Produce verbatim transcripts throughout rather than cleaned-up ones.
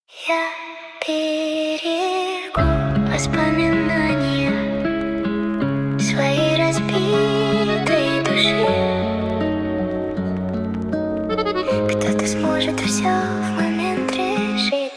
Я берегу воспоминания своей разбитой души. Кто-то сможет все в момент решить.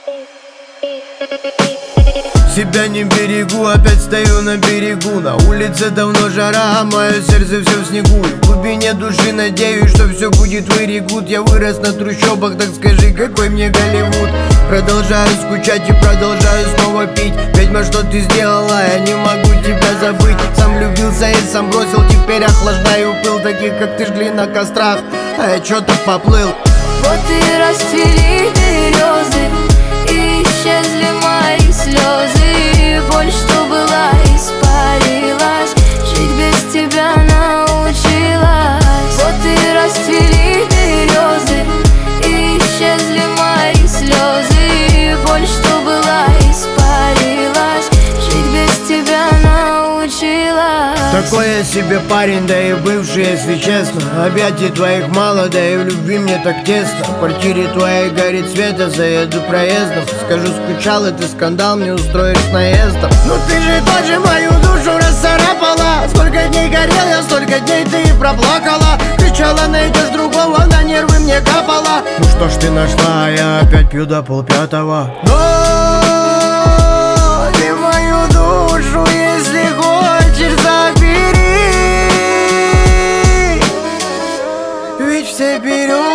Себя не берегу, опять стою на берегу. На улице давно жара, а мое сердце все в снегу. И в глубине души надеюсь, что все будет very good. Я вырос на трущобах, так скажи, какой мне Голливуд. Продолжаю скучать и продолжаю снова пить. Ведьма, что ты сделала, я не могу тебя забыть. Сам влюбился и сам бросил, теперь охлаждаю пыл. Таких, как ты, жгли на кострах, а я чё-то поплыл. Вот и расцвели березы, и исчезли мои слезы. Боль, что была, испарилась, жить без тебя научилась. Вот и расцвели березы, и исчезли мои слезы. Боль, что была, испарилась, жить без тебя научилась. Такой я себе парень, да и бывший, если честно. Объятий твоих мало, да и в любви мне так тесно. В квартире твоей горит свет, я заеду проездом. Скажу, скучал, и ты скандал мне устроишь наездом. Ну ты же тоже мою душу расцарапала. Сколько дней горел я, столько дней ты и проплакала. Кричала, найдешь другого, на нервы мне капала. Ну что ж ты нашла, я опять пью до полпятого. Но ты мою душу, если хочешь, забери. Ведь все березы